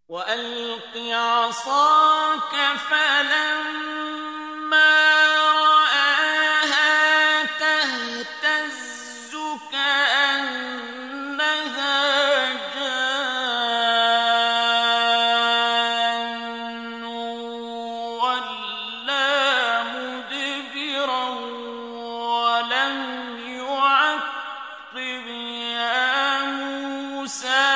وألق عصاك فلما رآها تهتز كأنها جان ولا مدبرا ولم يعقب يا موسى